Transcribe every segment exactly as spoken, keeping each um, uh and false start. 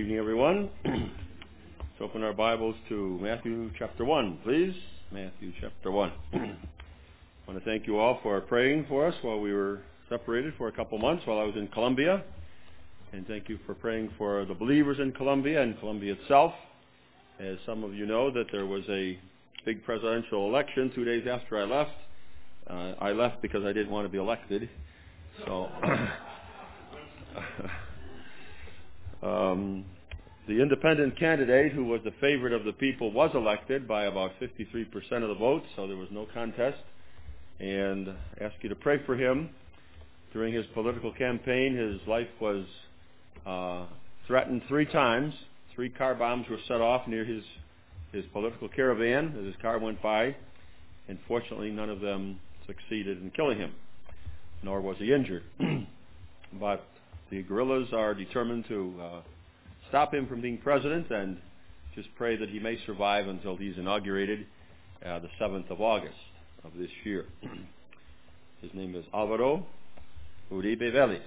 evening, everyone. Let's open our Bibles to Matthew chapter one, please. Matthew chapter one. I want to thank you all for praying for us while we were separated for a couple months while I was in Colombia. And thank you for praying for the believers in Colombia and Colombia itself. As some of you know, that there was a big presidential election two days after I left. Uh, I left because I didn't want to be elected. So... Um, the independent candidate, who was the favorite of the people, was elected by about fifty-three percent of the votes, so there was no contest. And I ask you to pray for him. During his political campaign, his life was uh, threatened three times. Three car bombs were set off near his, his political caravan as his car went by. And fortunately, none of them succeeded in killing him, nor was he injured. But the guerrillas are determined to uh, stop him from being president, and just pray that he may survive until he's inaugurated uh, the seventh of August of this year. His name is Alvaro Uribe Vélez,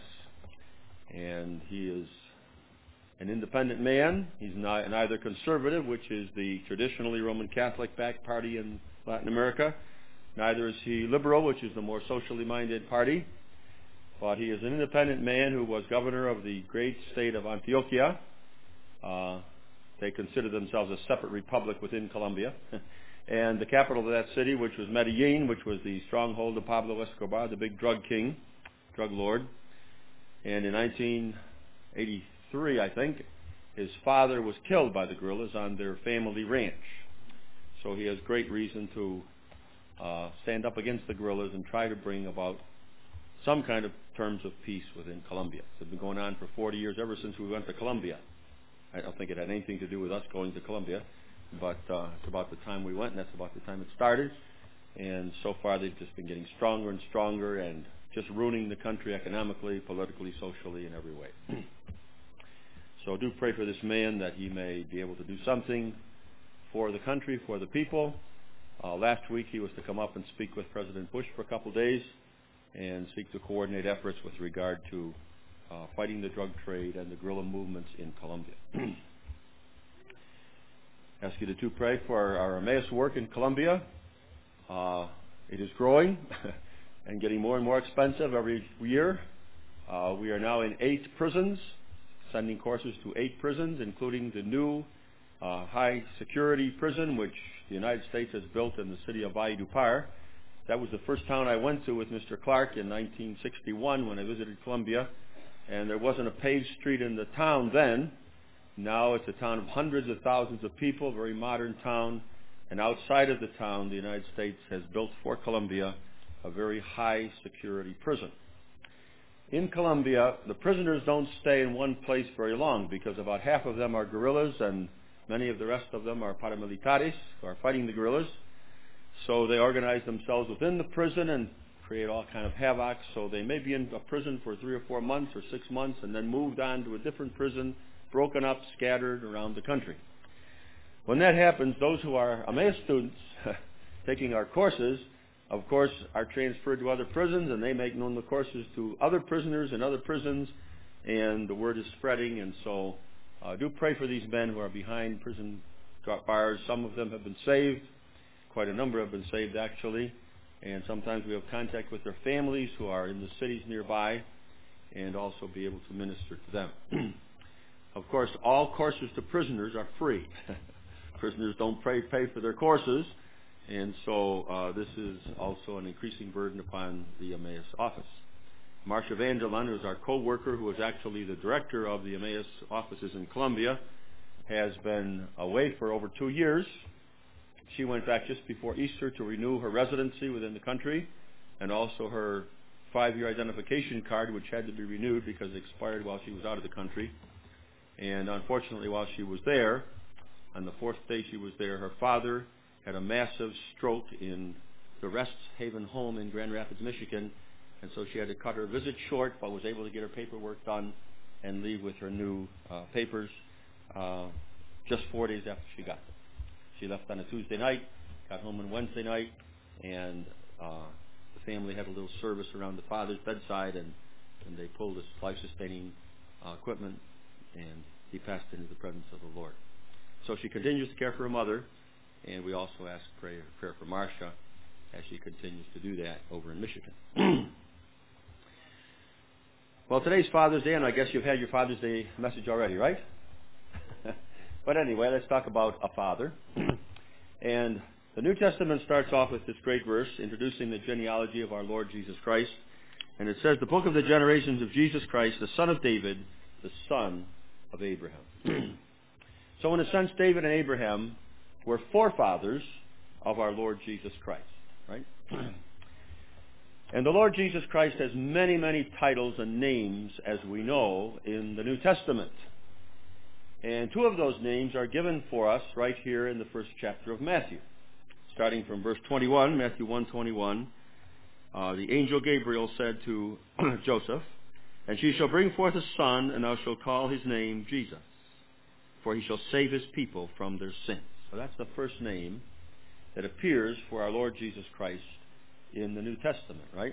and he is an independent man. He's not, neither conservative, which is the traditionally Roman Catholic-backed party in Latin America, neither is he liberal, which is the more socially minded party. But he is an independent man who was governor of the great state of Antioquia. Uh, they consider themselves a separate republic within Colombia. And the capital of that city, which was Medellin, which was the stronghold of Pablo Escobar, the big drug king, drug lord. And in nineteen eighty-three, I think, his father was killed by the guerrillas on their family ranch. So he has great reason to uh, stand up against the guerrillas and try to bring about some kind of terms of peace within Colombia. It's been going on for forty years, ever since we went to Colombia. I don't think it had anything to do with us going to Colombia, but uh, it's about the time we went, and that's about the time it started. And so far, they've just been getting stronger and stronger, and just ruining the country economically, politically, socially, in every way. So do pray for this man that he may be able to do something for the country, for the people. Uh, last week, he was to come up and speak with President Bush for a couple days, and seek to coordinate efforts with regard to uh, fighting the drug trade and the guerrilla movements in Colombia. Ask you to too pray for our, our Emmaus work in Colombia. Uh, it is growing and getting more and more expensive every year. Uh, we are now in eight prisons, sending courses to eight prisons, including the new uh, high security prison which the United States has built in the city of Valledupar. That was the first town I went to with Mister Clark in nineteen sixty-one when I visited Colombia, and there wasn't a paved street in the town then. Now it's a town of hundreds of thousands of people, a very modern town, and outside of the town, the United States has built for Colombia a very high security prison. In Colombia, the prisoners don't stay in one place very long because about half of them are guerrillas and many of the rest of them are paramilitares, who are fighting the guerrillas. So they organize themselves within the prison and create all kind of havoc. So they may be in a prison for three or four months or six months and then moved on to a different prison, broken up, scattered around the country. When that happens, those who are Emmaus students taking our courses, of course, are transferred to other prisons, and they make known the courses to other prisoners in other prisons, and the word is spreading. And so uh, do pray for these men who are behind prison bars. Some of them have been saved. Quite a number have been saved, actually, and sometimes we have contact with their families who are in the cities nearby and also be able to minister to them. Of course, all courses to prisoners are free. Prisoners don't pay, pay for their courses, and so uh, this is also an increasing burden upon the Emmaus office. Marcia Vangelon, who is our co-worker, who is actually the director of the Emmaus offices in Colombia, has been away for over two years. She went back just before Easter to renew her residency within the country, and also her five-year identification card, which had to be renewed because it expired while she was out of the country. And unfortunately, while she was there, on the fourth day she was there, her father had a massive stroke in the Rest Haven home in Grand Rapids, Michigan, and so she had to cut her visit short, but was able to get her paperwork done and leave with her new uh, papers uh, just four days after she got them. She left on a Tuesday night, got home on Wednesday night, and uh, the family had a little service around the father's bedside, and, and they pulled his life-sustaining uh, equipment, and he passed into the presence of the Lord. So she continues to care for her mother, and we also ask prayer, prayer for Marcia as she continues to do that over in Michigan. Well, today's Father's Day, and I guess you've had your Father's Day message already, right? But anyway, let's talk about a father. And the New Testament starts off with this great verse introducing the genealogy of our Lord Jesus Christ. And it says, the book of the generations of Jesus Christ, the son of David, the son of Abraham. So in a sense, David and Abraham were forefathers of our Lord Jesus Christ, right? And the Lord Jesus Christ has many, many titles and names, as we know, in the New Testament. And two of those names are given for us right here in the first chapter of Matthew. Starting from verse twenty-one, Matthew one twenty-one, uh, the angel Gabriel said to Joseph, and she shall bring forth a son, and thou shalt call his name Jesus, for he shall save his people from their sins. So that's the first name that appears for our Lord Jesus Christ in the New Testament, right?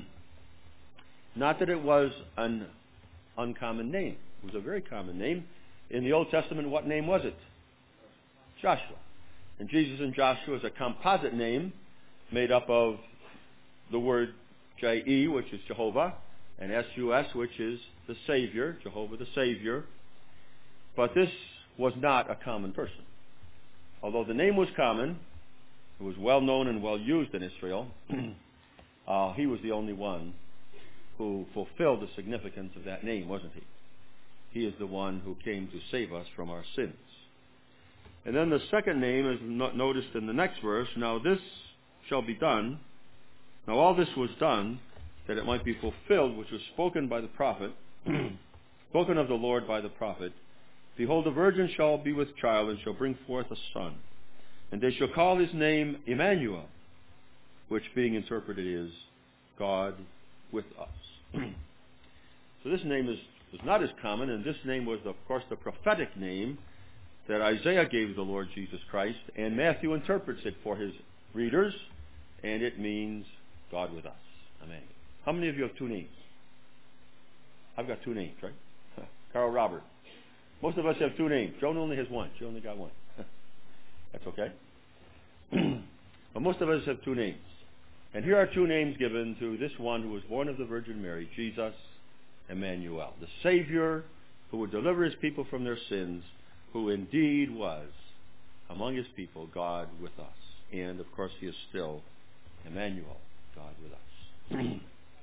Not that it was an uncommon name. It was a very common name. In the Old Testament, what name was it? Joshua. And Jesus and Joshua is a composite name made up of the word J E, which is Jehovah, and S U S, which is the Savior, Jehovah the Savior. But this was not a common person. Although the name was common, it was well known and well used in Israel, uh, he was the only one who fulfilled the significance of that name, wasn't he? He is the one who came to save us from our sins. And then the second name is noticed in the next verse. Now this shall be done. Now all this was done that it might be fulfilled, which was spoken by the prophet, spoken of the Lord by the prophet. Behold, the virgin shall be with child and shall bring forth a son. And they shall call his name Emmanuel, which being interpreted is God with us. So this name is, is not as common, and this name was, of course, the prophetic name that Isaiah gave the Lord Jesus Christ, and Matthew interprets it for his readers, and it means God with us. Amen. How many of you have two names? I've got two names, right? Carl Robert. Most of us have two names. Joan only has one. She only got one. That's okay. But most of us have two names. And here are two names given to this one who was born of the Virgin Mary, Jesus Emmanuel, the Savior who would deliver his people from their sins, who indeed was among his people, God with us. And, of course, he is still Emmanuel, God with us.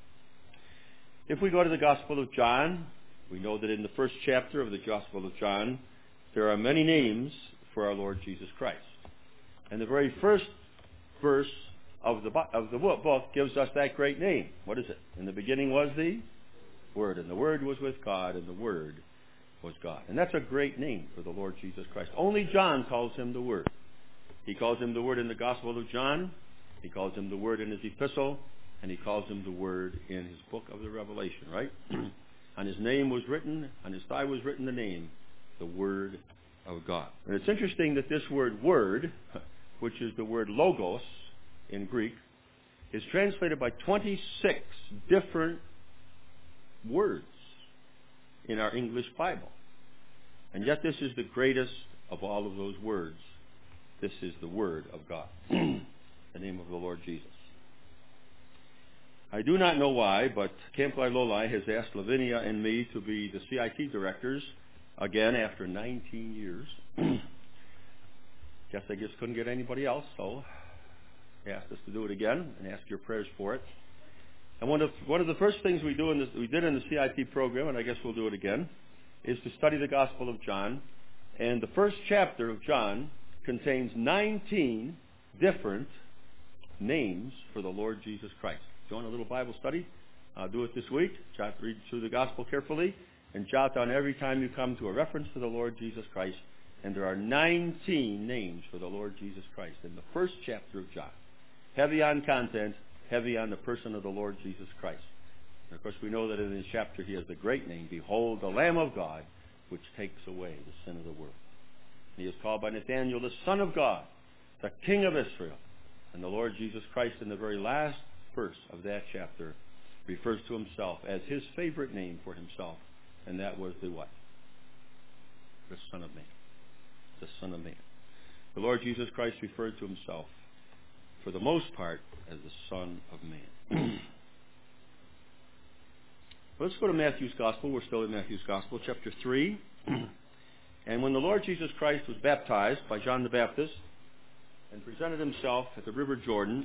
If we go to the Gospel of John, we know that in the first chapter of the Gospel of John, there are many names for our Lord Jesus Christ. And the very first verse of the, of the book gives us that great name. What is it? In the beginning was the Word, and the Word was with God, and the Word was God. And that's a great name for the Lord Jesus Christ. Only John calls him the Word. He calls him the Word in the Gospel of John. He calls him the Word in his epistle. And he calls him the Word in his book of the Revelation, right? On his name was written, on his thigh was written the name, the Word of God. And it's interesting that this word Word, which is the word logos in Greek, is translated by twenty-six different words in our English Bible. And yet this is the greatest of all of those words. This is the Word of God, the name of the Lord Jesus. I do not know why, but Camp Lilolai has asked Lavinia and me to be the C I T directors again after nineteen years. Guess I just couldn't get anybody else, so they asked us to do it again and ask your prayers for it. And one of one of the first things we do in this, we did in the C I T program, and I guess we'll do it again, is to study the Gospel of John. And the first chapter of John contains nineteen different names for the Lord Jesus Christ. If you want a little Bible study, uh, do it this week. Jot, read through the Gospel carefully and jot down every time you come to a reference to the Lord Jesus Christ. And there are nineteen names for the Lord Jesus Christ in the first chapter of John. Heavy on content, heavy on the person of the Lord Jesus Christ. And of course, we know that in this chapter he has the great name, Behold, the Lamb of God, which takes away the sin of the world. He is called by Nathanael the Son of God, the King of Israel. And the Lord Jesus Christ, in the very last verse of that chapter, refers to himself as his favorite name for himself, and that was the what? the Son of Man. The Son of Man. The Lord Jesus Christ referred to himself, for the most part, as the Son of Man. Let's go to Matthew's Gospel. We're still in Matthew's Gospel, chapter three. And when the Lord Jesus Christ was baptized by John the Baptist and presented himself at the River Jordan,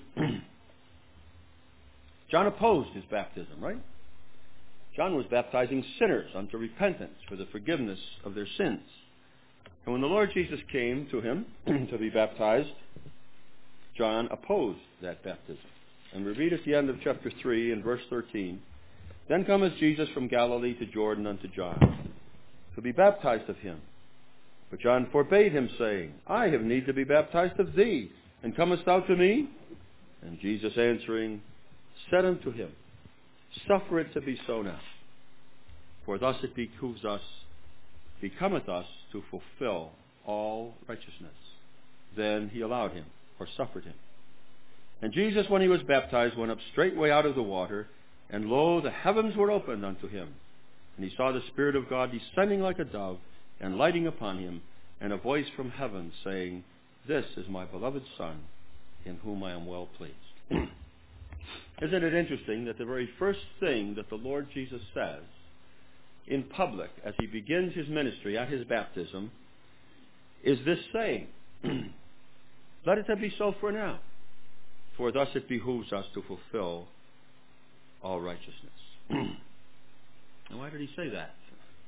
John opposed his baptism, right? John was baptizing sinners unto repentance for the forgiveness of their sins. And when the Lord Jesus came to him to be baptized, John opposed that baptism. And we read at the end of chapter three in verse thirteen, Then cometh Jesus from Galilee to Jordan unto John, to be baptized of him. But John forbade him, saying, I have need to be baptized of thee, and comest thou to me? And Jesus answering said unto him, Suffer it to be so now, for thus it behooves us, becometh us to fulfill all righteousness. Then he allowed him, or suffered him. And Jesus, when he was baptized, went up straightway out of the water, and lo, the heavens were opened unto him. And he saw the Spirit of God descending like a dove, and lighting upon him, and a voice from heaven saying, This is my beloved Son, in whom I am well pleased. Isn't it interesting that the very first thing that the Lord Jesus says in public as he begins his ministry at his baptism is this saying, Let it be so for now, for thus it behooves us to fulfill all righteousness. And why did he say that?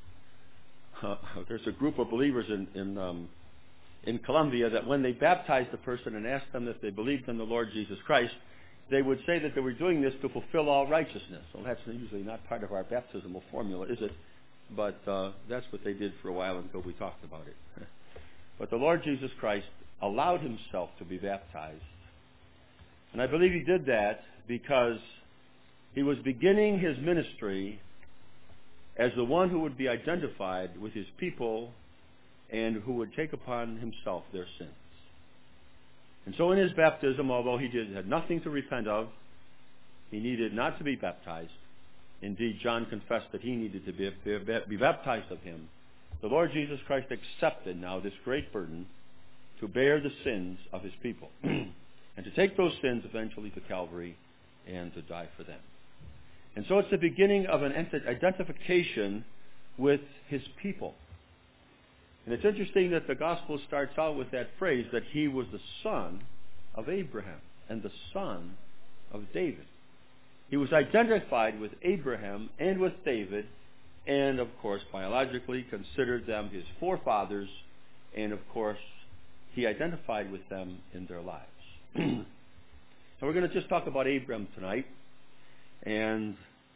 Uh, there's a group of believers in in, um, in Colombia that when they baptized a person and asked them if they believed in the Lord Jesus Christ, they would say that they were doing this to fulfill all righteousness. Well, that's usually not part of our baptismal formula, is it? But uh, that's what they did for a while until we talked about it. But the Lord Jesus Christ allowed himself to be baptized. And I believe he did that because he was beginning his ministry as the one who would be identified with his people and who would take upon himself their sins. And so in his baptism, although he did had nothing to repent of, he needed not to be baptized. Indeed, John confessed that he needed to be, be, be baptized of him. The Lord Jesus Christ accepted now this great burden to bear the sins of his people and to take those sins eventually to Calvary and to die for them. And so it's the beginning of an identification with his people. And it's interesting that the gospel starts out with that phrase that he was the son of Abraham and the son of David. He was identified with Abraham and with David, and of course biologically considered them his forefathers, and of course he identified with them in their lives. And we're going to just talk about Abraham tonight, and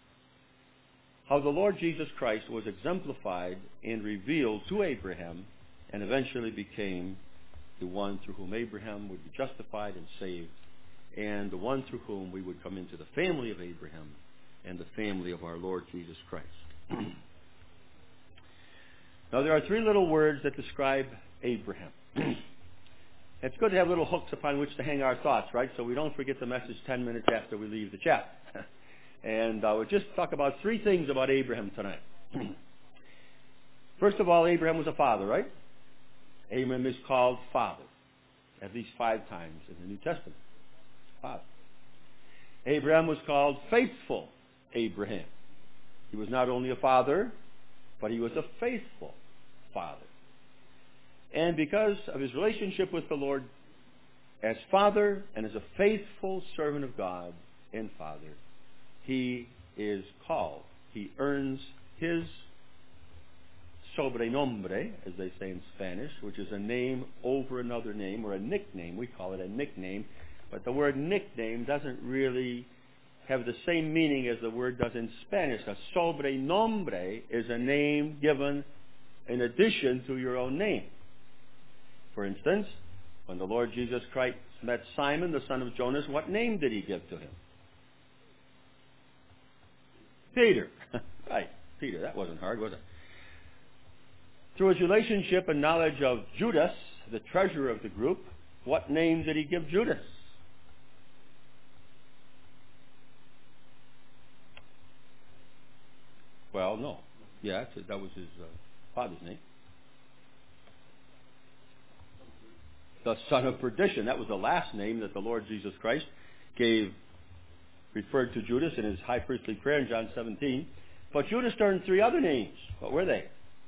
how the Lord Jesus Christ was exemplified and revealed to Abraham and eventually became the one through whom Abraham would be justified and saved, and the one through whom we would come into the family of Abraham and the family of our Lord Jesus Christ. Now there are three little words that describe Abraham. It's good to have little hooks upon which to hang our thoughts, right? So we don't forget the message ten minutes after we leave the chapel. And uh, we'll just talk about three things about Abraham tonight. First of all, Abraham was a father, right? Abraham is called father at least five times in the New Testament. Father. Abraham was called faithful Abraham. He was not only a father, but he was a faithful father. And because of his relationship with the Lord as father and as a faithful servant of God and father, he is called. He earns his sobrenombre, as they say in Spanish, which is a name over another name, or a nickname. We call it a nickname. But the word nickname doesn't really have the same meaning as the word does in Spanish. A sobrenombre is a name given in addition to your own name. For instance, when the Lord Jesus Christ met Simon, the son of Jonas, what name did he give to him? Peter. Right, Peter. That wasn't hard, was it? Through his relationship and knowledge of Judas, the treasurer of the group, what name did he give Judas? Well, no. Yeah, that was his uh, father's name. the son of perdition. That was the last name that the Lord Jesus Christ gave, referred to Judas in his high priestly prayer in John seventeen. But Judas earned three other names. What were they?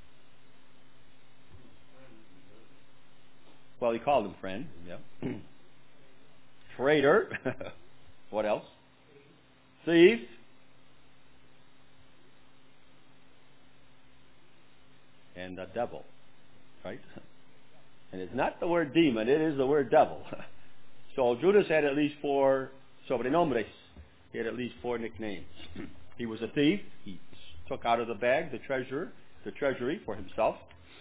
Well, he called him friend. Yeah. Traitor. What else? Thief. And a devil. Right? And it's not the word demon, it is the word devil. So Judas had at least four sobrenombres. He had at least four nicknames. He was a thief. He took out of the bag the treasure, the treasury for himself.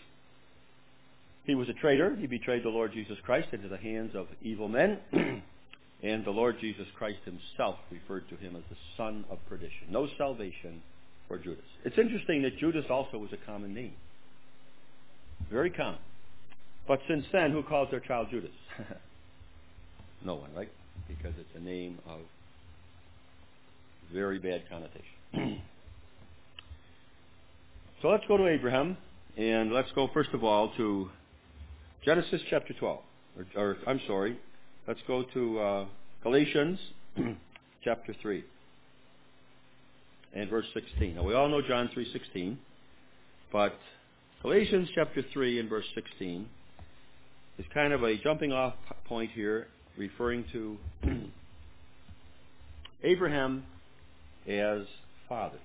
He was a traitor. He betrayed the Lord Jesus Christ into the hands of evil men. And the Lord Jesus Christ himself referred to him as the son of perdition. No salvation for Judas. It's interesting that Judas also was a common name. Very common. But since then, who calls their child Judas? No one, right? Because it's a name of very bad connotation. So let's go to Abraham, and let's go first of all to Genesis chapter twelve. Or, or I'm sorry, let's go to uh, Galatians chapter three and verse sixteen. Now we all know John three sixteen, but Galatians chapter three and verse sixteen is kind of a jumping off point here, referring to Abraham as father.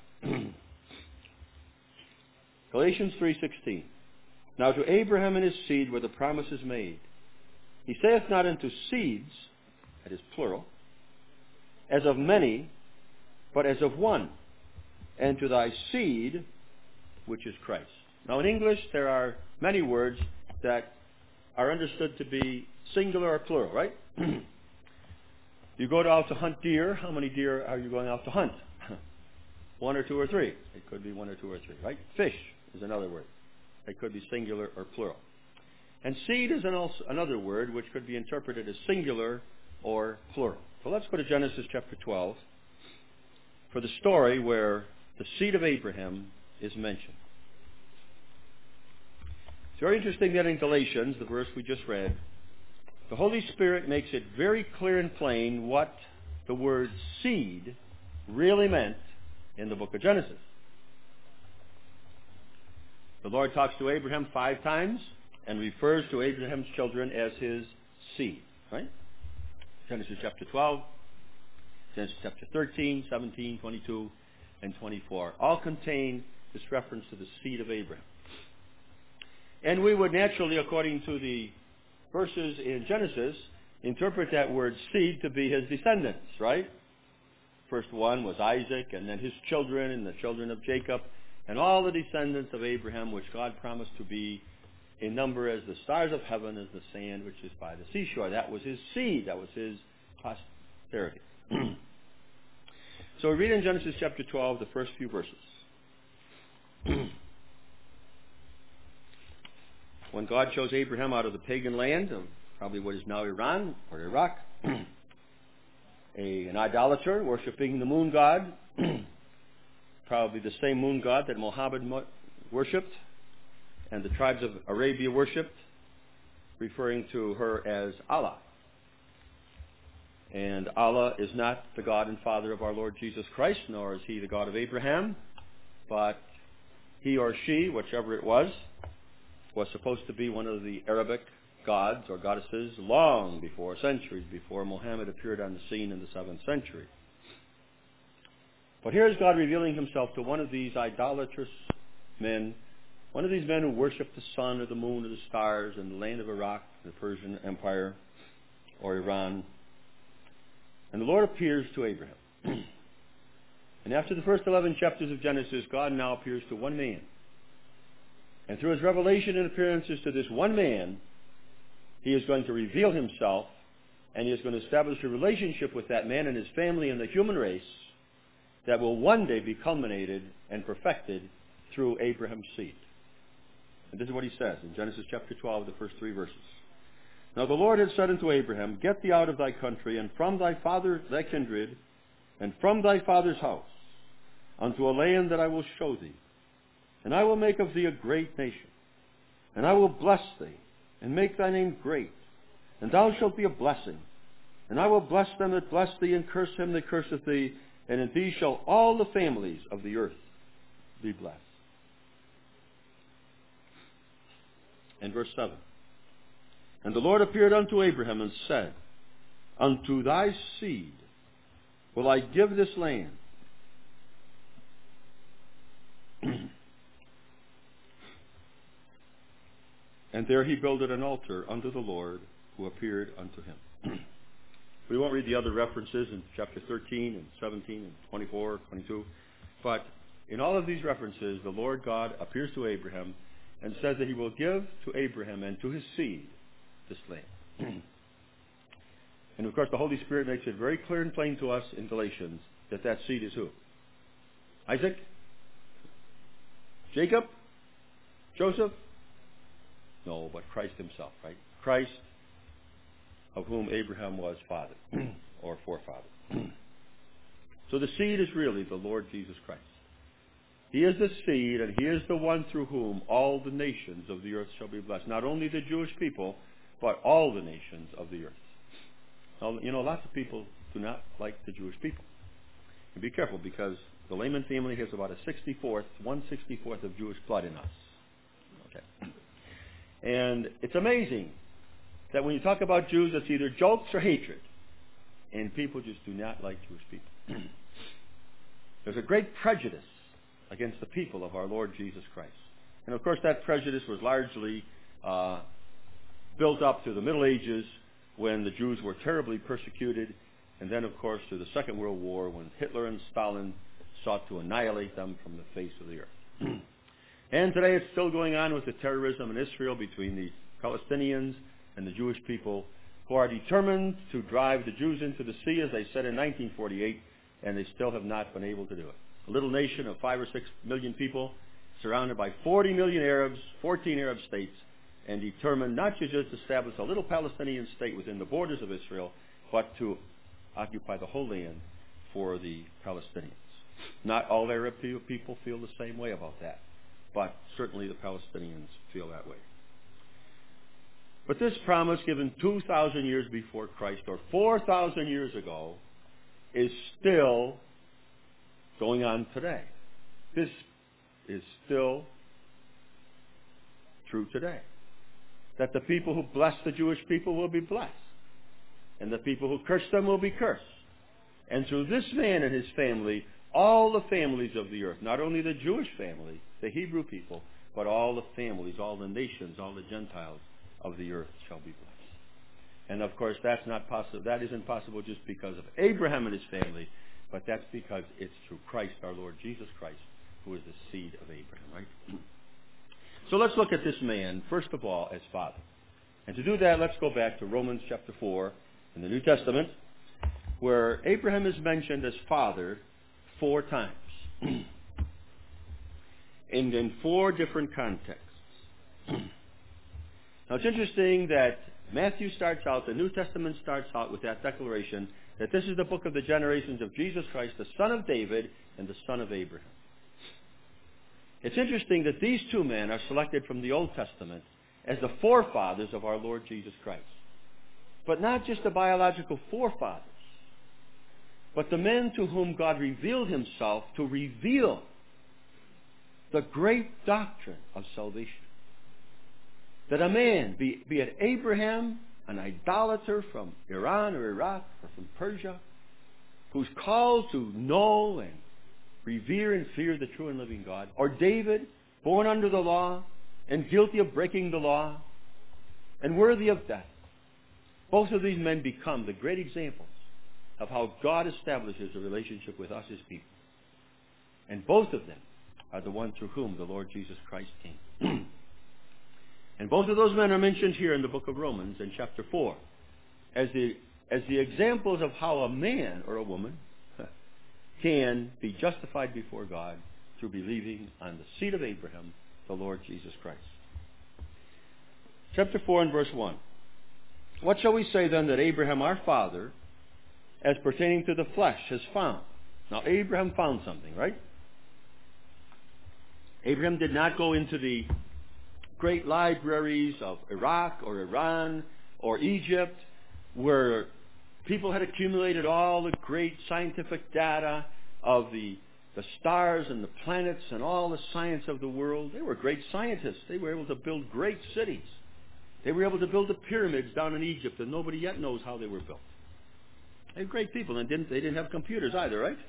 Galatians three sixteen. Now to Abraham and his seed were the promises made. He saith not unto seeds, that is plural, as of many, but as of one, and to thy seed, which is Christ. Now in English there are many words that are understood to be singular or plural, right? You go out to hunt deer, how many deer are you going out to hunt? One or two or three. It could be one or two or three, right? Fish is another word. It could be singular or plural. And seed is an also another word which could be interpreted as singular or plural. So let's go to Genesis chapter twelve for the story where the seed of Abraham is mentioned. It's very interesting that in Galatians, the verse we just read, the Holy Spirit makes it very clear and plain what the word seed really meant in the book of Genesis. The Lord talks to Abraham five times and refers to Abraham's children as his seed, right? Genesis chapter twelve, Genesis chapter thirteen, seventeen, twenty-two, and twenty-four all contain this reference to the seed of Abraham. And we would naturally, according to the verses in Genesis, interpret that word seed to be his descendants, right? First one was Isaac, and then his children, and the children of Jacob, and all the descendants of Abraham, which God promised to be in number as the stars of heaven, as the sand which is by the seashore. That was his seed. That was his posterity. So we read in Genesis chapter twelve the first few verses. When God chose Abraham out of the pagan land of probably what is now Iran or Iraq, a, an idolater worshipping the moon god, probably the same moon god that Muhammad worshipped and the tribes of Arabia worshipped, referring to her as Allah. And Allah is not the God and Father of our Lord Jesus Christ, nor is he the God of Abraham, but he or she, whichever it was, was supposed to be one of the Arabic gods or goddesses long before, centuries before Muhammad appeared on the scene in the seventh century. But here is God revealing himself to one of these idolatrous men, one of these men who worship the sun or the moon or the stars in the land of Iraq, the Persian Empire, or Iran. And the Lord appears to Abraham. And after the first eleven chapters of Genesis, God now appears to one man. And through his revelation and appearances to this one man, he is going to reveal himself, and he is going to establish a relationship with that man and his family and the human race that will one day be culminated and perfected through Abraham's seed. And this is what he says in Genesis chapter twelve, the first three verses. Now the Lord had said unto Abraham, Get thee out of thy country, and from thy father, thy kindred, and from thy father's house, unto a land that I will show thee. And I will make of thee a great nation, and I will bless thee, and make thy name great, And thou shalt be a blessing. And I will bless them that bless thee, and curse him that curseth thee. And in thee shall all the families of the earth be blessed. And verse seven. And the Lord appeared unto Abraham and said, Unto thy seed will I give this land. And there he builded an altar unto the Lord who appeared unto him. We won't read the other references in chapter thirteen and seventeen and twenty-four, twenty-two. But in all of these references, the Lord God appears to Abraham and says that he will give to Abraham and to his seed this land. And of course, the Holy Spirit makes it very clear and plain to us in Galatians that that seed is who? Isaac? Jacob? Joseph? No, but Christ himself, right? Christ, of whom Abraham was father, or forefather. So the seed is really the Lord Jesus Christ. He is the seed, and he is the one through whom all the nations of the earth shall be blessed. Not only the Jewish people, but all the nations of the earth. Now, you know, lots of people do not like the Jewish people. And be careful, because the Lehman family has about a sixty-fourth, one sixty-fourth of Jewish blood in us. Okay. And it's amazing that when you talk about Jews, it's either jokes or hatred. And people just do not like Jewish people. There's a great prejudice against the people of our Lord Jesus Christ. And of course, that prejudice was largely uh, built up through the Middle Ages, when the Jews were terribly persecuted, and then, of course, through the Second World War, when Hitler and Stalin sought to annihilate them from the face of the earth. And today it's still going on with the terrorism in Israel between the Palestinians and the Jewish people, who are determined to drive the Jews into the sea, as they said in nineteen forty-eight, and they still have not been able to do it. A little nation of five or six million people, surrounded by forty million Arabs, fourteen Arab states, and determined not to just establish a little Palestinian state within the borders of Israel, but to occupy the whole land for the Palestinians. Not all Arab people feel the same way about that, but certainly the Palestinians feel that way. But this promise given two thousand years before Christ, or four thousand years ago, is still going on today. This is still true today. That the people who bless the Jewish people will be blessed, and the people who curse them will be cursed. And through this man and his family, all the families of the earth, not only the Jewish family, the Hebrew people, but all the families, all the nations, all the Gentiles of the earth shall be blessed. And of course, that's not possible. That isn't possible just because of Abraham and his family, but that's because it's through Christ, our Lord Jesus Christ, who is the seed of Abraham, right? So let's look at this man, first of all, as father. And to do that, let's go back to Romans chapter four in the New Testament, where Abraham is mentioned as father four times. And in four different contexts. Now it's interesting that Matthew starts out, the New Testament starts out with that declaration that this is the book of the generations of Jesus Christ, the son of David and the son of Abraham. It's interesting that these two men are selected from the Old Testament as the forefathers of our Lord Jesus Christ. But not just the biological forefathers, but the men to whom God revealed himself to reveal the great doctrine of salvation. That a man, be, be it Abraham, an idolater from Iran or Iraq or from Persia, who's called to know and revere and fear the true and living God, or David, born under the law and guilty of breaking the law and worthy of death. Both of these men become the great examples of how God establishes a relationship with us as people. And both of them are the one through whom the Lord Jesus Christ came. And both of those men are mentioned here in the book of Romans in chapter four as the, as the examples of how a man or a woman can be justified before God through believing on the seed of Abraham, the Lord Jesus Christ. Chapter four and verse one. What shall we say then that Abraham our father, as pertaining to the flesh, has found? Now Abraham found something, right? Abraham did not go into the great libraries of Iraq or Iran or Egypt, where people had accumulated all the great scientific data of the, the stars and the planets and all the science of the world. They were great scientists. They were able to build great cities. They were able to build the pyramids down in Egypt, and nobody yet knows how they were built. They were great people, and didn't, they didn't have computers either, right?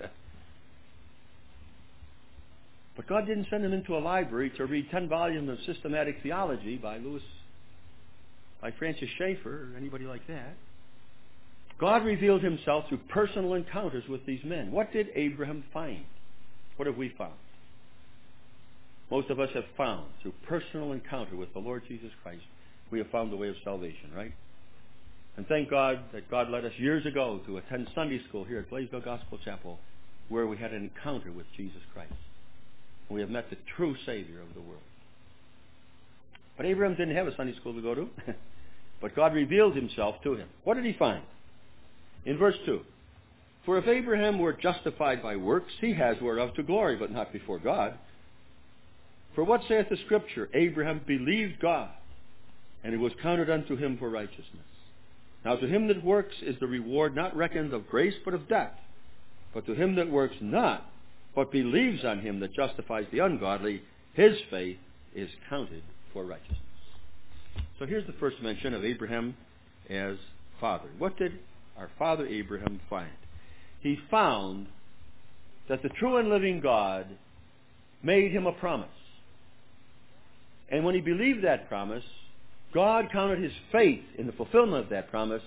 But God didn't send them into a library to read ten volumes of systematic theology by Lewis, by Francis Schaeffer, or anybody like that. God revealed himself through personal encounters with these men. What did Abraham find? What have we found? Most of us have found, through personal encounter with the Lord Jesus Christ, we have found the way of salvation, right? And thank God that God led us years ago to attend Sunday school here at Blaisdell Gospel Chapel, where we had an encounter with Jesus Christ. We have met the true Savior of the world. But Abraham didn't have a Sunday school to go to. But God revealed himself to him. What did he find? In verse two, for if Abraham were justified by works, he has whereof to glory, but not before God. For what saith the Scripture? Abraham believed God, and it was counted unto him for righteousness. Now to him that works is the reward not reckoned of grace, but of debt. But to him that works not, but believes on him that justifies the ungodly, his faith is counted for righteousness. So here's the first mention of Abraham as father. What did our father Abraham find? He found that the true and living God made him a promise. And when he believed that promise, God counted his faith in the fulfillment of that promise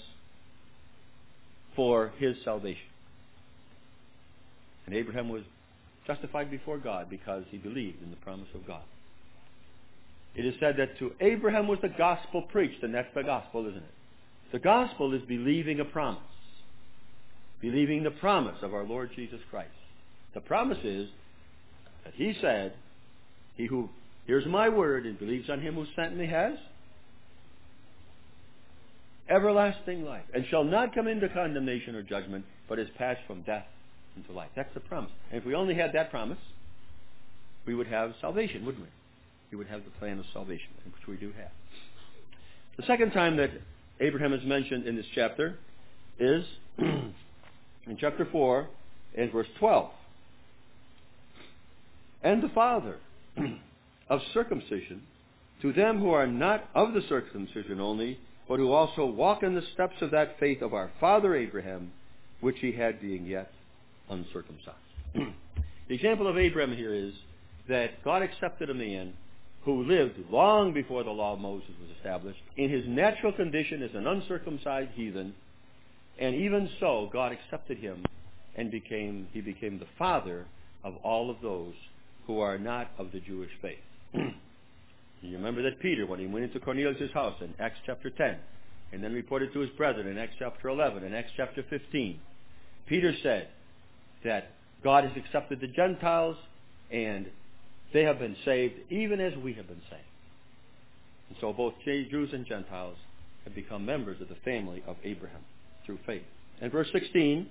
for his salvation. And Abraham was justified before God because he believed in the promise of God. It is said that to Abraham was the gospel preached, and that's the gospel, isn't it? The gospel is believing a promise. Believing the promise of our Lord Jesus Christ. The promise is that he said, he who hears my word and believes on him who sent me has everlasting life, and shall not come into condemnation or judgment, but is passed from death into life. That's the promise. And if we only had that promise, we would have salvation, wouldn't we? We would have the plan of salvation, which we do have. The second time that Abraham is mentioned in this chapter is in chapter four and verse twelve. And the father of circumcision to them who are not of the circumcision only, but who also walk in the steps of that faith of our father Abraham, which he had being yet uncircumcised. The example of Abraham here is that God accepted a man who lived long before the law of Moses was established, in his natural condition as an uncircumcised heathen, and even so, God accepted him and became he became the father of all of those who are not of the Jewish faith. You remember that Peter, when he went into Cornelius' house in Acts chapter ten, and then reported to his brethren in Acts chapter eleven and Acts chapter fifteen, Peter said that God has accepted the Gentiles and they have been saved even as we have been saved. And so both Jews and Gentiles have become members of the family of Abraham through faith. And verse sixteen,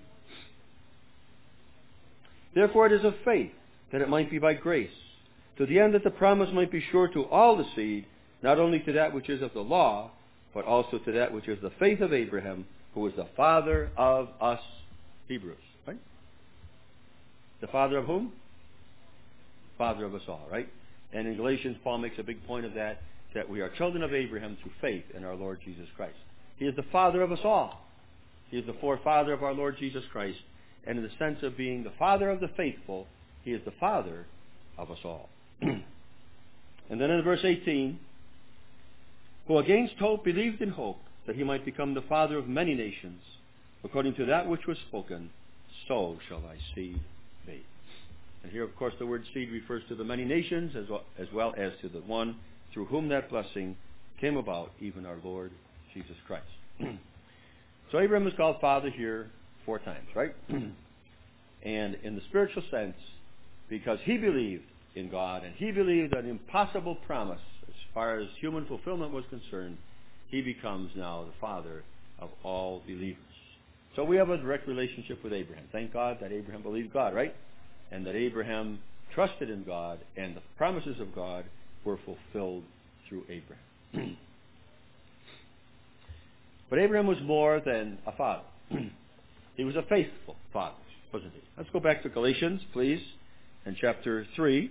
therefore it is of faith that it might be by grace, to the end that the promise might be sure to all the seed, not only to that which is of the law, but also to that which is the faith of Abraham, who is the father of us Hebrews. Right? The father of whom? Father of us all, right? And in Galatians, Paul makes a big point of that, that we are children of Abraham through faith in our Lord Jesus Christ. He is the father of us all. He is the forefather of our Lord Jesus Christ. And in the sense of being the father of the faithful, he is the father of us all. And then in verse eighteen, who against hope believed in hope, that he might become the father of many nations, according to that which was spoken, so shall thy seed be. And here, of course, the word seed refers to the many nations as well, as well as to the one through whom that blessing came about, even our Lord Jesus Christ. So Abraham is called father here four times, right? And in the spiritual sense, because he believed in God and he believed an impossible promise as far as human fulfillment was concerned, he becomes now the father of all believers. So we have a direct relationship with Abraham. Thank God that Abraham believed God, right? And that Abraham trusted in God, and the promises of God were fulfilled through Abraham. But Abraham was more than a father. He was a faithful father, wasn't he? Let's go back to Galatians, please, in chapter three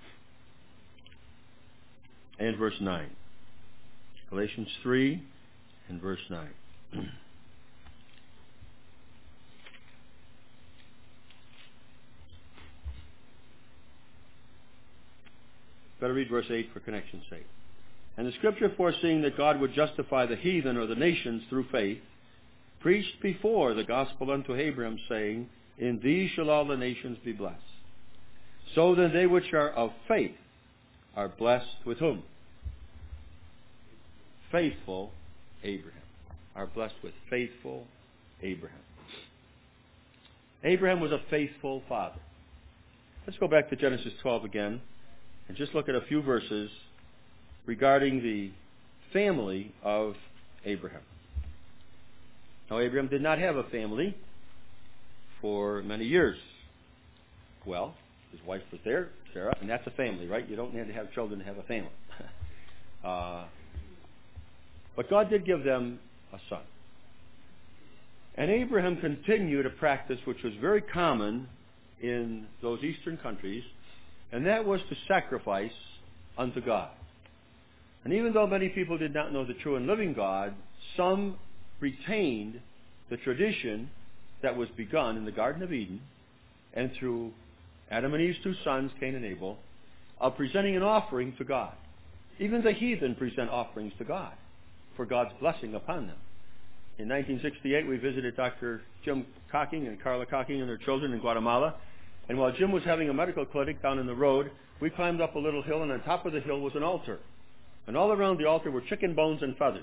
and verse nine. Galatians three and verse nine. Better read verse eight for connection's sake. And the scripture, foreseeing that God would justify the heathen or the nations through faith, preached before the gospel unto Abraham, saying, In thee shall all the nations be blessed. So then they which are of faith are blessed with whom? Faithful Abraham. Are blessed with faithful Abraham. Abraham was a faithful father. Let's go back to Genesis twelve again and just look at a few verses regarding the family of Abraham. Now, Abraham did not have a family for many years. Well, his wife was there, Sarah, and that's a family, right? You don't need to have children to have a family. uh, but God did give them a son. And Abraham continued a practice which was very common in those eastern countries, and that was to sacrifice unto God. And even though many people did not know the true and living God, some retained the tradition that was begun in the Garden of Eden and through Adam and Eve's two sons, Cain and Abel, of presenting an offering to God. Even the heathen present offerings to God for God's blessing upon them. In nineteen sixty-eight, we visited Doctor Jim Cocking and Carla Cocking and their children in Guatemala. And while Jim was having a medical clinic down in the road, we climbed up a little hill, and on top of the hill was an altar. And all around the altar were chicken bones and feathers.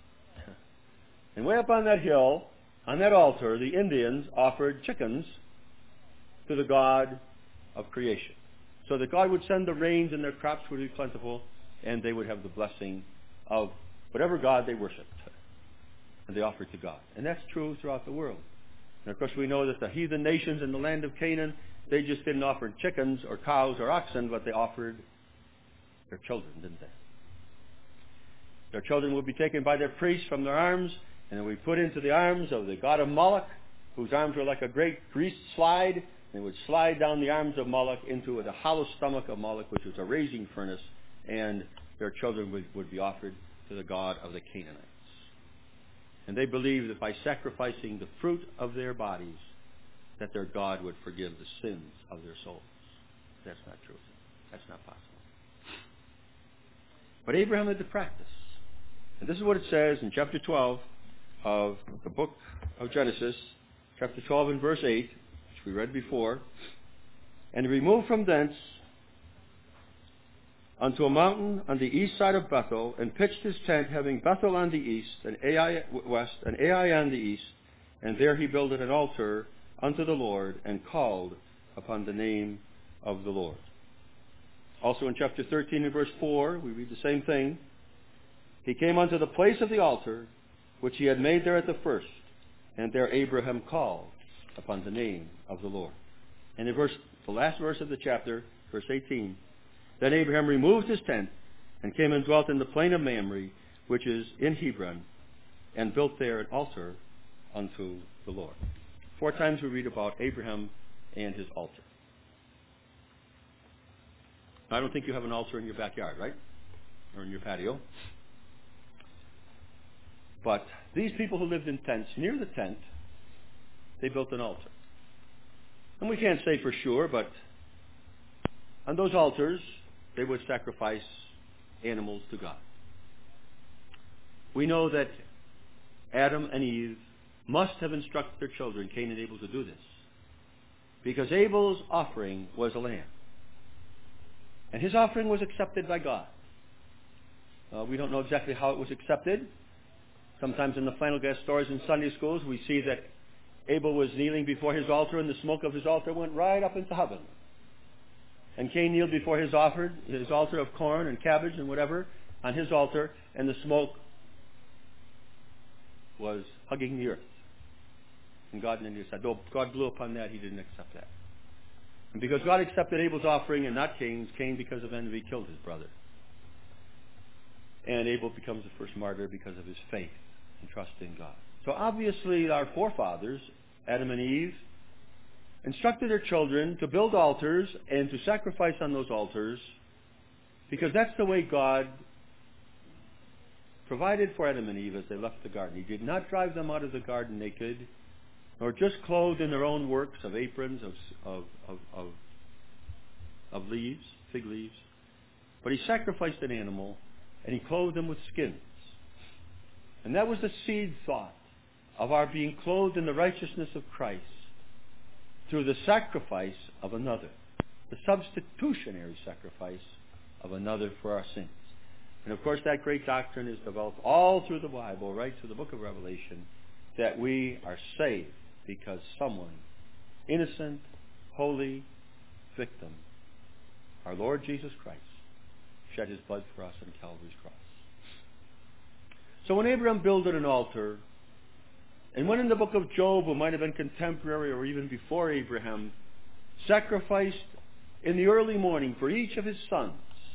And way up on that hill, on that altar, the Indians offered chickens to the God of creation, so that God would send the rains and their crops would be plentiful, and they would have the blessing of whatever God they worshipped. And they offered to God. And that's true throughout the world. And of course we know that the heathen nations in the land of Canaan, they just didn't offer chickens or cows or oxen, but they offered their children, didn't they? Their children would be taken by their priests from their arms, and then we put into the arms of the god of Moloch, whose arms were like a great greased slide, and they would slide down the arms of Moloch into the hollow stomach of Moloch, which was a raging furnace, and their children would, would be offered to the god of the Canaanites. And they believed that by sacrificing the fruit of their bodies, that their God would forgive the sins of their souls. That's not true. That's not possible. But Abraham had the practice. And this is what it says in chapter twelve of the book of Genesis, chapter twelve and verse eight, which we read before. And he removed from thence unto a mountain on the east side of Bethel, and pitched his tent, having Bethel on the east, and Ai west, and Ai on the east. And there he builded an altar unto the Lord, and called upon the name of the Lord. Also in chapter thirteen and verse four, we read the same thing. He came unto the place of the altar, which he had made there at the first, and there Abraham called upon the name of the Lord. And in verse, the last verse of the chapter, verse eighteen, then Abraham removed his tent, and came and dwelt in the plain of Mamre, which is in Hebron, and built there an altar unto the Lord. Four times we read about Abraham and his altar. I don't think you have an altar in your backyard, right? Or in your patio. But these people who lived in tents, near the tent, they built an altar. And we can't say for sure, but on those altars, they would sacrifice animals to God. We know that Adam and Eve must have instructed their children, Cain and Abel, to do this, because Abel's offering was a lamb. And his offering was accepted by God. Uh, we don't know exactly how it was accepted. Sometimes in the flannel graph stories in Sunday schools, we see that Abel was kneeling before his altar, and the smoke of his altar went right up into heaven. And Cain kneeled before his altar, his altar of corn and cabbage and whatever, on his altar, and the smoke was hugging the earth. And God and said, though God blew upon that, he didn't accept that. And because God accepted Abel's offering and not Cain's, Cain, because of envy, killed his brother. And Abel becomes the first martyr because of his faith and trust in God. So obviously our forefathers, Adam and Eve, instructed their children to build altars and to sacrifice on those altars because that's the way God provided for Adam and Eve as they left the garden. He did not drive them out of the garden naked, nor just clothed in their own works of aprons, of, of, of, of, of leaves, fig leaves. But He sacrificed an animal, and He clothed them with skins. And that was the seed thought of our being clothed in the righteousness of Christ through the sacrifice of another, the substitutionary sacrifice of another for our sins. And of course that great doctrine is developed all through the Bible, right to the book of Revelation, that we are saved because someone, innocent, holy, victim, our Lord Jesus Christ, shed His blood for us on Calvary's cross. So when Abraham builded an altar, and when in the book of Job, who might have been contemporary or even before Abraham, sacrificed in the early morning for each of his sons,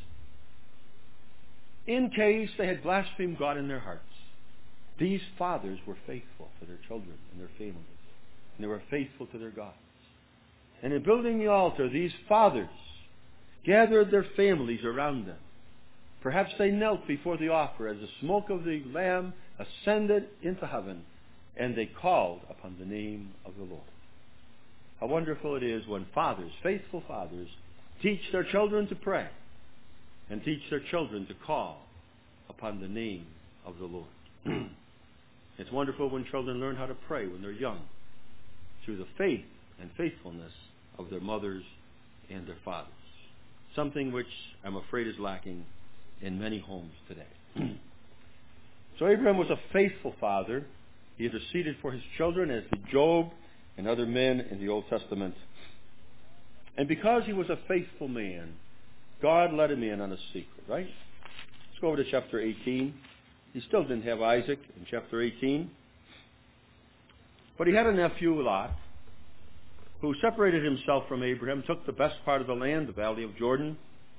in case they had blasphemed God in their hearts, these fathers were faithful to their children and their families, and they were faithful to their gods. And in building the altar, these fathers gathered their families around them. Perhaps they knelt before the altar as the smoke of the lamb ascended into heaven, and they called upon the name of the Lord. How wonderful it is when fathers, faithful fathers, teach their children to pray and teach their children to call upon the name of the Lord. It's wonderful when children learn how to pray when they're young through the faith and faithfulness of their mothers and their fathers. Something which I'm afraid is lacking in many homes today. So Abraham was a faithful father. He interceded for his children, as did Job and other men in the Old Testament. And because he was a faithful man, God let him in on a secret, right? Let's go over to chapter eighteen. He still didn't have Isaac in chapter eighteen. But he had a nephew, Lot, who separated himself from Abraham, took the best part of the land, the valley of Jordan.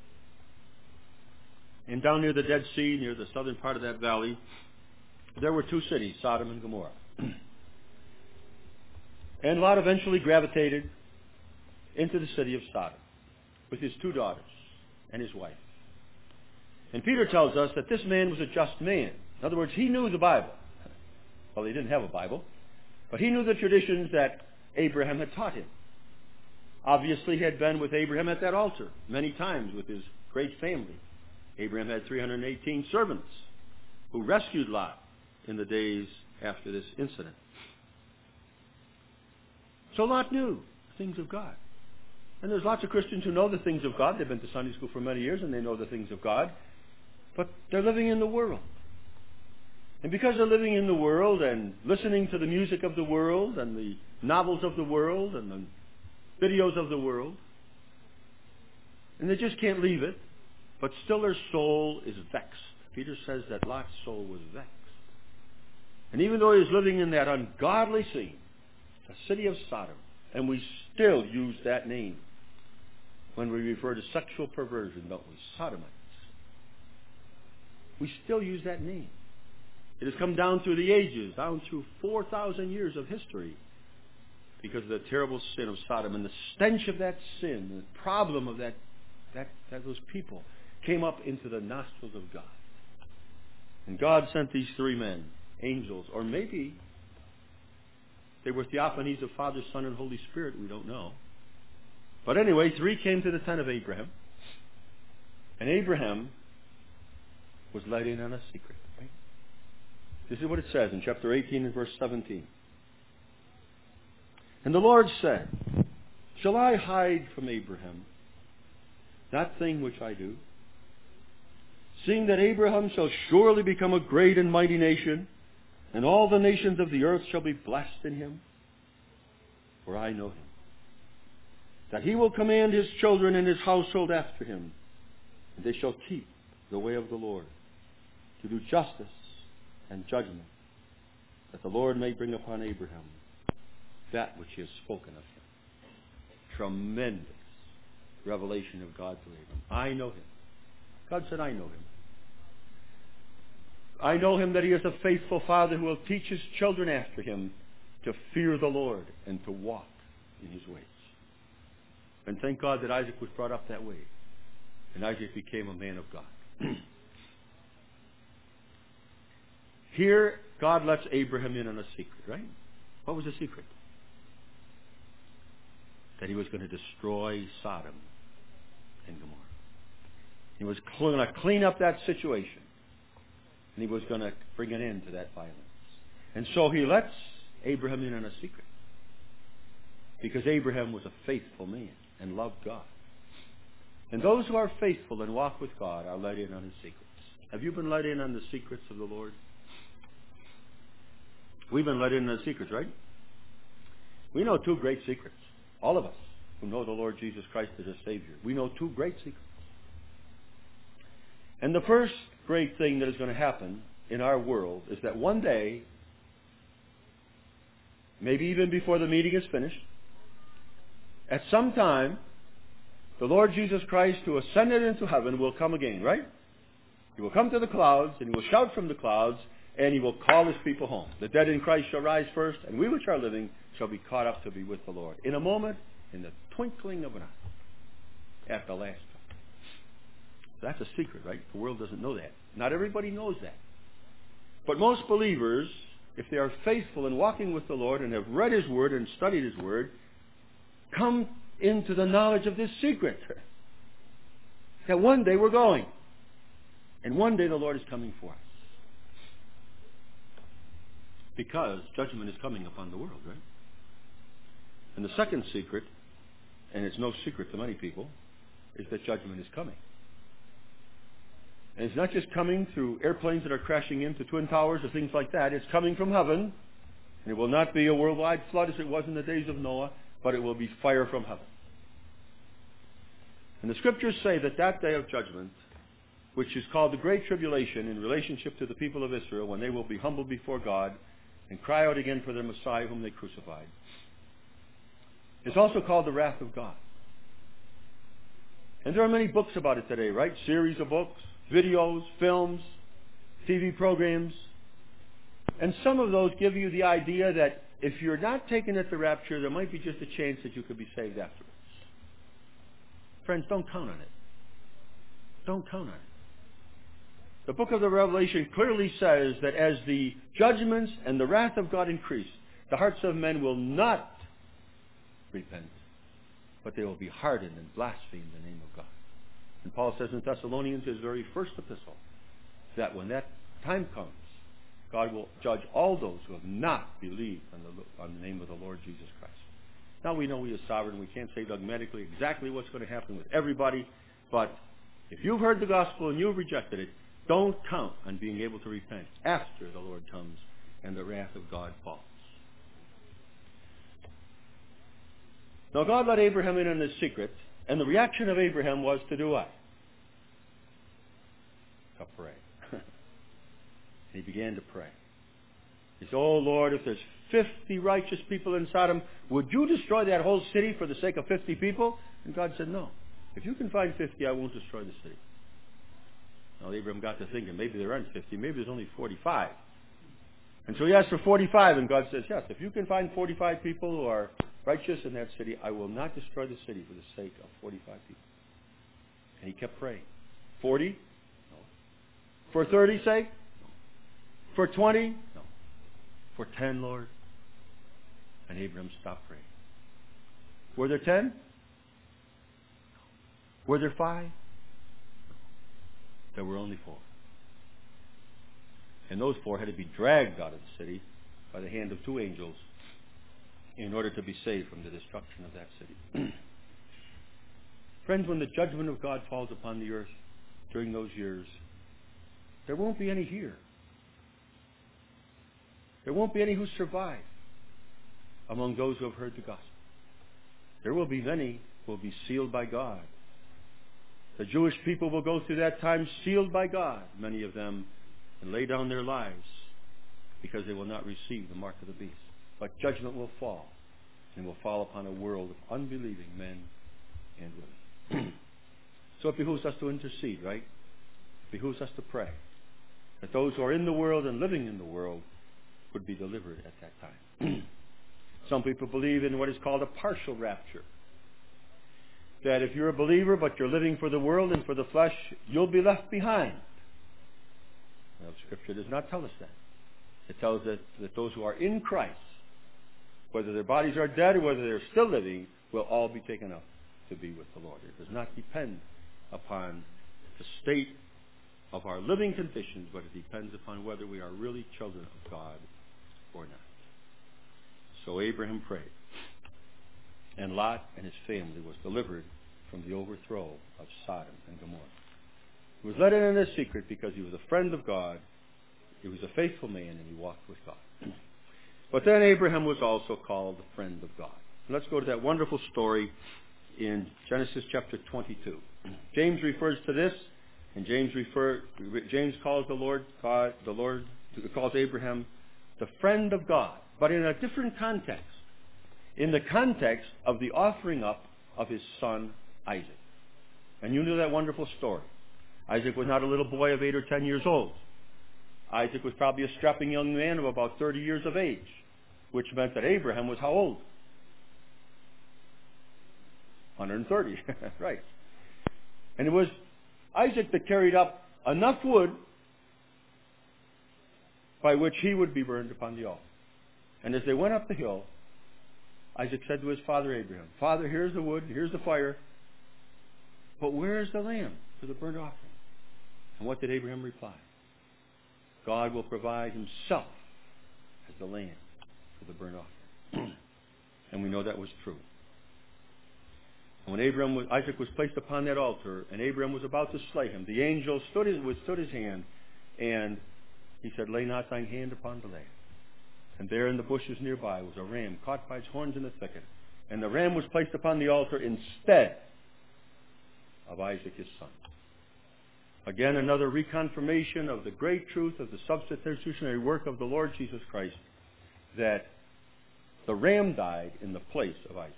And down near the Dead Sea, near the southern part of that valley, there were two cities, Sodom and Gomorrah. And Lot eventually gravitated into the city of Sodom with his two daughters and his wife. And Peter tells us that this man was a just man. In other words, he knew the Bible. Well, he didn't have a Bible, but he knew the traditions that Abraham had taught him. Obviously, he had been with Abraham at that altar many times with his great family. Abraham had three hundred eighteen servants who rescued Lot in the days after this incident. So Lot knew the things of God. And there's lots of Christians who know the things of God. They've been to Sunday school for many years and they know the things of God. But they're living in the world. And because they're living in the world and listening to the music of the world and the novels of the world and the videos of the world, and they just can't leave it, but still their soul is vexed. Peter says that Lot's soul was vexed. And even though he was living in that ungodly scene, the city of Sodom, and we still use that name when we refer to sexual perversion, don't we? Sodomites. We still use that name. It has come down through the ages, down through four thousand years of history, because of the terrible sin of Sodom. And the stench of that sin, the problem of that, that, that those people came up into the nostrils of God. And God sent these three men, angels, or maybe they were theophanies of Father, Son, and Holy Spirit. We don't know. But anyway, three came to the tent of Abraham. And Abraham was let in on a secret. Right? This is what it says in chapter eighteen and verse seventeen. And the Lord said, shall I hide from Abraham that thing which I do? Seeing that Abraham shall surely become a great and mighty nation, and all the nations of the earth shall be blessed in him. For I know him, that he will command his children and his household after him, and they shall keep the way of the Lord, to do justice and judgment, that the Lord may bring upon Abraham that which he has spoken of him. Tremendous revelation of God to Abraham. I know him. God said, I know him. I know him that he is a faithful father who will teach his children after him to fear the Lord and to walk in his ways. And thank God that Isaac was brought up that way. And Isaac became a man of God. Here, God lets Abraham in on a secret, right? What was the secret? That he was going to destroy Sodom and Gomorrah. He was going to clean up that situation. And he was going to bring an end to that violence. And so he lets Abraham in on a secret. Because Abraham was a faithful man and loved God. And those who are faithful and walk with God are let in on his secrets. Have you been let in on the secrets of the Lord? We've been let in on the secrets, right? We know two great secrets. All of us who know the Lord Jesus Christ as a Savior. We know two great secrets. And the first great thing that is going to happen in our world is that one day, maybe even before the meeting is finished, at some time, the Lord Jesus Christ, who ascended into heaven, will come again, right? He will come to the clouds, and he will shout from the clouds, and he will call his people home. The dead in Christ shall rise first, and we which are living shall be caught up to be with the Lord. In a moment, in the twinkling of an eye, at the last time. That's a secret, right? The world doesn't know that. Not everybody knows that. But most believers, if they are faithful in walking with the Lord and have read his word and studied his word, come into the knowledge of this secret. That one day we're going. And one day the Lord is coming for us. Because judgment is coming upon the world, right? And the second secret, and it's no secret to many people, is that judgment is coming. And it's not just coming through airplanes that are crashing into Twin Towers or things like that. It's coming from heaven. And it will not be a worldwide flood as it was in the days of Noah, but it will be fire from heaven. And the scriptures say that that day of judgment, which is called the Great Tribulation in relationship to the people of Israel, when they will be humbled before God and cry out again for their Messiah whom they crucified, is also called the wrath of God. And there are many books about it today, right? Series of books, videos, films, T V programs. And some of those give you the idea that if you're not taken at the rapture, there might be just a chance that you could be saved afterwards. Friends, don't count on it. Don't count on it. The book of the Revelation clearly says that as the judgments and the wrath of God increase, the hearts of men will not repent, but they will be hardened and blaspheme the name of God. And Paul says in Thessalonians, his very first epistle, that when that time comes, God will judge all those who have not believed on the, on the name of the Lord Jesus Christ. Now we know he is sovereign. We can't say dogmatically exactly what's going to happen with everybody, but if you've heard the gospel and you've rejected it, don't count on being able to repent after the Lord comes and the wrath of God falls. Now God let Abraham in on this secret, and the reaction of Abraham was to do what? To pray. He began to pray. He said, "Oh Lord, if there's fifty righteous people in Sodom, would you destroy that whole city for the sake of fifty people?" And God said, "No. If you can find fifty, I won't destroy the city." Now Abraham got to thinking, maybe there aren't fifty, maybe there's only forty-five. And so he asked for forty-five, and God says, "Yes, if you can find forty-five people who are righteous in that city, I will not destroy the city for the sake of forty-five people." And he kept praying. Forty? No. For thirty's sake? No. For twenty? No. For ten, Lord? And Abraham stopped praying. Were there ten? No. Were there five? No. There were only four. And those four had to be dragged out of the city by the hand of two angels in order to be saved from the destruction of that city. Friends, when the judgment of God falls upon the earth during those years, there won't be any here. There won't be any who survive among those who have heard the gospel. There will be many who will be sealed by God. The Jewish people will go through that time sealed by God, many of them, and lay down their lives because they will not receive the mark of the beast. But judgment will fall, and will fall upon a world of unbelieving men and women. So it behooves us to intercede, right? It behooves us to pray. that those who are in the world and living in the world would be delivered at that time. Some people believe in what is called a partial rapture. That if you're a believer but you're living for the world and for the flesh, you'll be left behind. Well, Scripture does not tell us that. It tells us that those who are in Christ, whether their bodies are dead or whether they're still living, will all be taken up to be with the Lord. It does not depend upon the state of our living conditions, but it depends upon whether we are really children of God or not. So Abraham prayed, and Lot and his family was delivered from the overthrow of Sodom and Gomorrah. He was let in in a secret because he was a friend of God, he was a faithful man, and he walked with God. But then Abraham was also called the friend of God. Let's go to that wonderful story in Genesis chapter twenty-two. James refers to this, and James refer James calls the Lord God, the Lord calls Abraham the friend of God, but in a different context. In the context of the offering up of his son Isaac. And you know that wonderful story. Isaac was not a little boy of eight or ten years old. Isaac was probably a strapping young man of about thirty years of age, which meant that Abraham was how old? one hundred thirty, right. And it was Isaac that carried up enough wood by which he would be burned upon the altar. And as they went up the hill, Isaac said to his father Abraham, Father, here's the wood, here's the fire, but where is the lamb for the burnt offering? And what did Abraham reply? God will provide himself as the lamb for the burnt offering. And we know that was true. And when Abraham was, Isaac was placed upon that altar, and Abraham was about to slay him, the angel stood his, withstood his hand, and he said, Lay not thine hand upon the lad. And there in the bushes nearby was a ram caught by its horns in the thicket. And the ram was placed upon the altar instead of Isaac his son. Again, another reconfirmation of the great truth of the substitutionary work of the Lord Jesus Christ, that the ram died in the place of Isaac.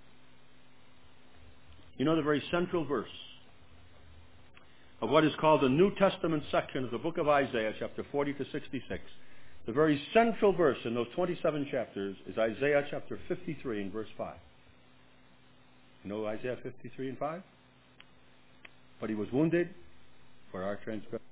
You know, the very central verse of what is called the New Testament section of the book of Isaiah, chapter forty to sixty-six, the very central verse in those twenty-seven chapters is Isaiah chapter fifty-three and verse five. You know Isaiah fifty-three and five? But he was wounded for our transgression.